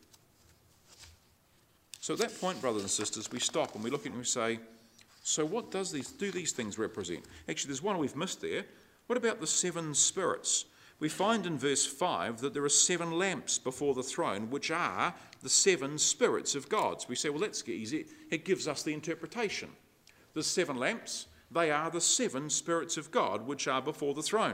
So at that point, brothers and sisters, we stop and we look at it and we say, so what does these, do these things represent? Actually, there's one we've missed there. What about the seven spirits? We find in verse five that there are seven lamps before the throne, which are the seven spirits of God. So we say, well, that's easy. It gives us the interpretation. The seven lamps, they are the seven spirits of God, which are before the throne.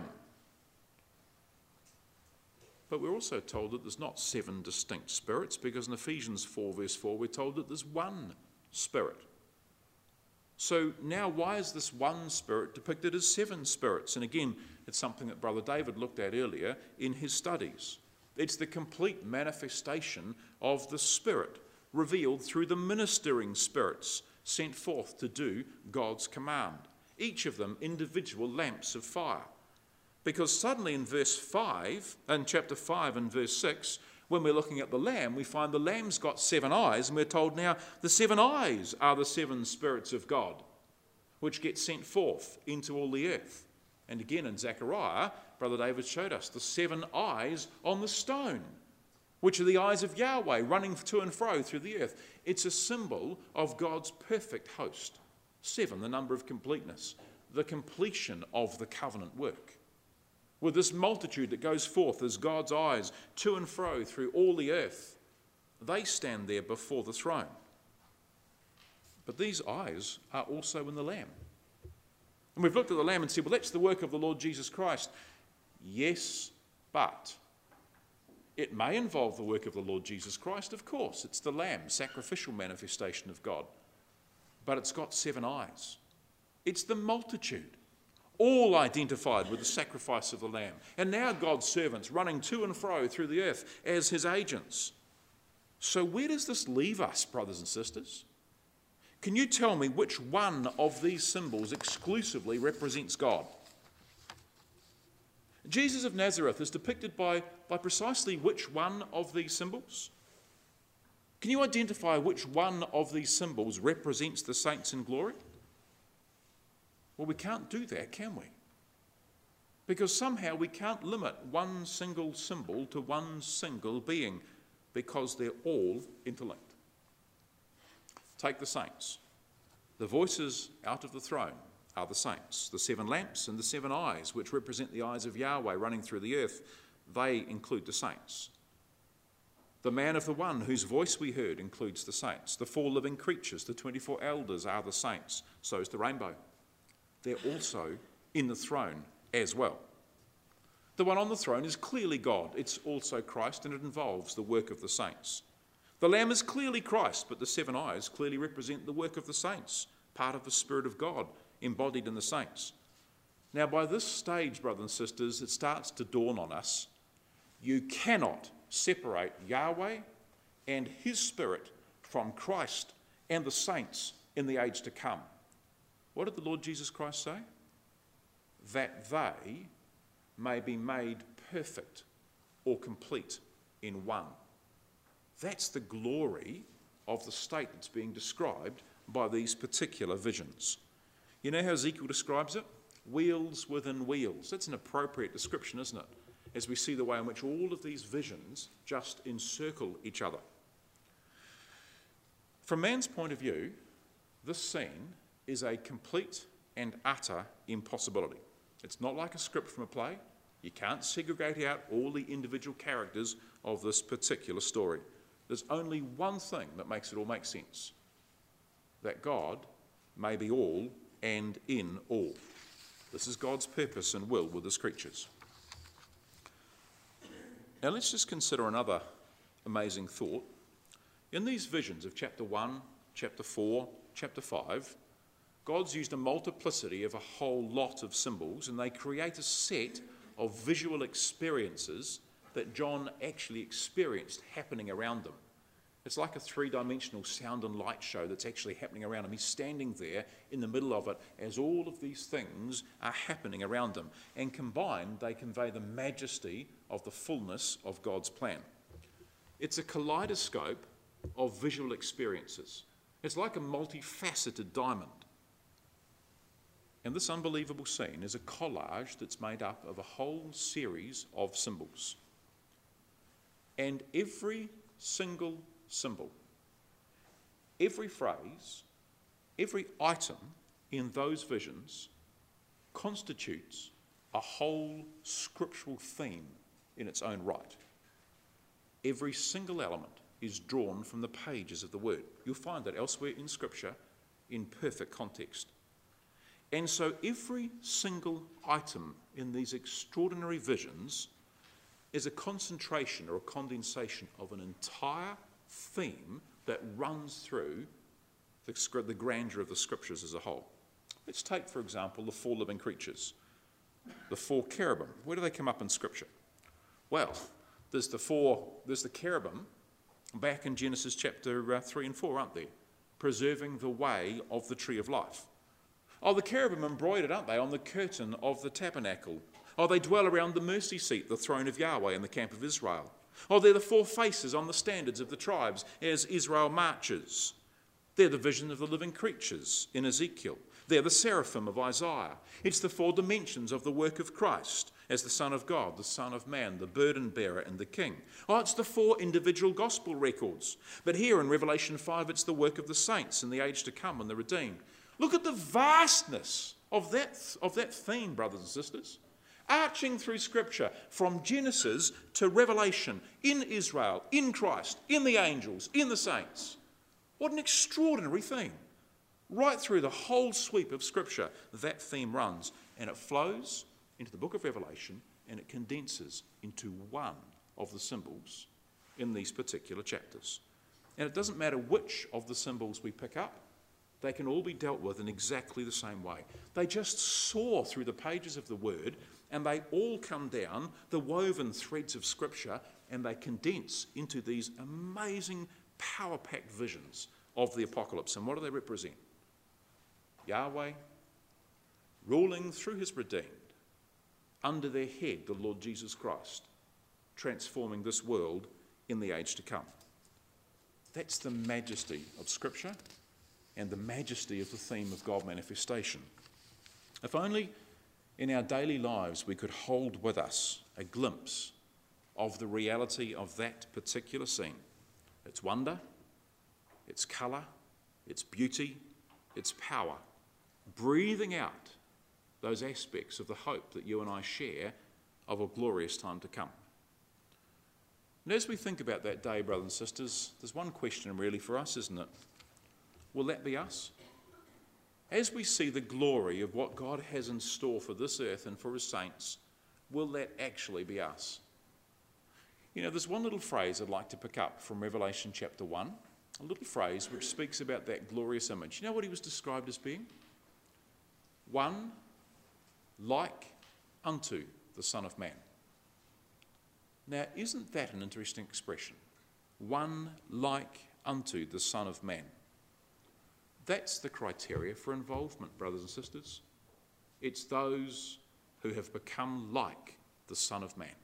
But we're also told that there's not seven distinct spirits, because in Ephesians four, verse four, we're told that there's one Spirit. So now why is this one Spirit depicted as seven spirits? And again, it's something that Brother David looked at earlier in his studies. It's the complete manifestation of the Spirit revealed through the ministering spirits sent forth to do God's command. Each of them individual lamps of fire. Because suddenly in verse five, in chapter five and verse six, when we're looking at the Lamb, we find the Lamb's got seven eyes, and we're told now the seven eyes are the seven spirits of God, which get sent forth into all the earth. And again in Zechariah, Brother David showed us the seven eyes on the stone, which are the eyes of Yahweh running to and fro through the earth. It's a symbol of God's perfect host. Seven, the number of completeness, the completion of the covenant work. With this multitude that goes forth as God's eyes to and fro through all the earth, they stand there before the throne. But these eyes are also in the Lamb. And we've looked at the Lamb and said, well, that's the work of the Lord Jesus Christ. Yes, but It may involve the work of the Lord Jesus Christ, of course. It's the Lamb, sacrificial manifestation of God. But it's got seven eyes. It's the multitude, all identified with the sacrifice of the Lamb. And now God's servants running to and fro through the earth as his agents. So where does this leave us, brothers and sisters? Can you tell me which one of these symbols exclusively represents God? Jesus of Nazareth is depicted by, by precisely which one of these symbols? Can you identify which one of these symbols represents the saints in glory? Well, we can't do that, can we? Because somehow we can't limit one single symbol to one single being, because they're all interlinked. Take the saints. The voices out of the throne are the saints. The seven lamps and the seven eyes, which represent the eyes of Yahweh running through the earth, they include the saints. The man of the one whose voice we heard includes the saints. The four living creatures, the twenty-four elders, are the saints. So is the rainbow. They're also in the throne as well. The one on the throne is clearly God. It's also Christ, and it involves the work of the saints. The Lamb is clearly Christ, but the seven eyes clearly represent the work of the saints, part of the Spirit of God embodied in the saints. Now, by this stage, brothers and sisters, it starts to dawn on us, you cannot separate Yahweh and his Spirit from Christ and the saints in the age to come. What did the Lord Jesus Christ say? That they may be made perfect or complete in one. That's the glory of the state that's being described by these particular visions. You know how Ezekiel describes it? Wheels within wheels. That's an appropriate description, isn't it? As we see the way in which all of these visions just encircle each other. From man's point of view, this scene is a complete and utter impossibility. It's not like a script from a play. You can't segregate out all the individual characters of this particular story. There's only one thing that makes it all make sense. That God may be all and in all. This is God's purpose and will with his creatures. Now let's just consider another amazing thought. In these visions of chapter one, chapter four, chapter five, God's used a multiplicity of a whole lot of symbols, and they create a set of visual experiences that John actually experienced happening around them. It's like a three-dimensional sound and light show that's actually happening around him. He's standing there in the middle of it as all of these things are happening around him. And combined, they convey the majesty of the fullness of God's plan. It's a kaleidoscope of visual experiences. It's like a multifaceted diamond. And this unbelievable scene is a collage that's made up of a whole series of symbols. And every single symbol, every phrase, every item in those visions constitutes a whole scriptural theme in its own right. Every single element is drawn from the pages of the Word. You'll find that elsewhere in Scripture in perfect context. And so every single item in these extraordinary visions is a concentration or a condensation of an entire theme that runs through the, the grandeur of the Scriptures as a whole. Let's take, for example, the four living creatures, the four cherubim. Where do they come up in Scripture? Well, there's the four, there's the cherubim back in Genesis chapter uh, three and four, aren't there? Preserving the way of the tree of life. Oh, the cherubim embroidered, aren't they, on the curtain of the tabernacle. Oh, they dwell around the mercy seat, the throne of Yahweh in the camp of Israel. Oh, they're the four faces on the standards of the tribes as Israel marches. They're the vision of the living creatures in Ezekiel. They're the seraphim of Isaiah. It's the four dimensions of the work of Christ as the Son of God, the Son of Man, the burden bearer and the King. Oh, it's the four individual gospel records. But here in Revelation five, it's the work of the saints in the age to come and the redeemed. Look at the vastness of that, of that theme, brothers and sisters. Arching through Scripture from Genesis to Revelation, in Israel, in Christ, in the angels, in the saints. What an extraordinary theme. Right through the whole sweep of Scripture, that theme runs, and it flows into the book of Revelation, and it condenses into one of the symbols in these particular chapters. And it doesn't matter which of the symbols we pick up, they can all be dealt with in exactly the same way. They just soar through the pages of the Word, and they all come down, the woven threads of Scripture, and they condense into these amazing, power-packed visions of the apocalypse. And what do they represent? Yahweh ruling through his redeemed, under their head, the Lord Jesus Christ, transforming this world in the age to come. That's the majesty of Scripture and the majesty of the theme of God manifestation. If only in our daily lives we could hold with us a glimpse of the reality of that particular scene. Its wonder, its colour, its beauty, its power, breathing out those aspects of the hope that you and I share of a glorious time to come. And as we think about that day, brothers and sisters, there's one question really for us, isn't it? Will that be us? As we see the glory of what God has in store for this earth and for his saints, will that actually be us? You know, there's one little phrase I'd like to pick up from Revelation chapter one, a little phrase which speaks about that glorious image. You know what he was described as being? One like unto the Son of Man. Now, isn't that an interesting expression? One like unto the Son of Man. That's the criteria for involvement, brothers and sisters. It's those who have become like the Son of Man.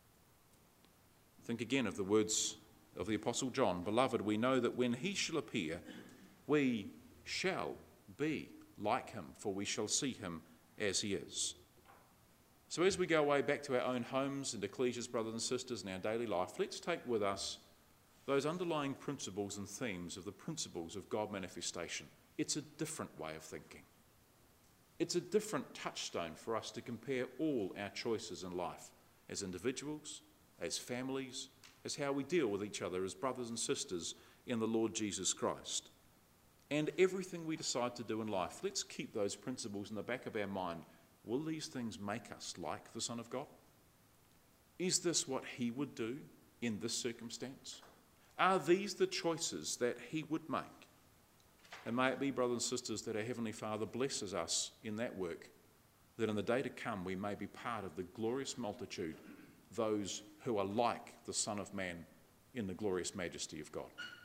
Think again of the words of the Apostle John. Beloved, we know that when he shall appear, we shall be like him, for we shall see him as he is. So as we go away back to our own homes and ecclesias, brothers and sisters, in our daily life, let's take with us those underlying principles and themes of the principles of God manifestation. It's a different way of thinking. It's a different touchstone for us to compare all our choices in life as individuals, as families, as how we deal with each other as brothers and sisters in the Lord Jesus Christ. And everything we decide to do in life, let's keep those principles in the back of our mind. Will these things make us like the Son of God? Is this what he would do in this circumstance? Are these the choices that he would make? And may it be, brothers and sisters, that our Heavenly Father blesses us in that work, that in the day to come we may be part of the glorious multitude, those who are like the Son of Man in the glorious majesty of God.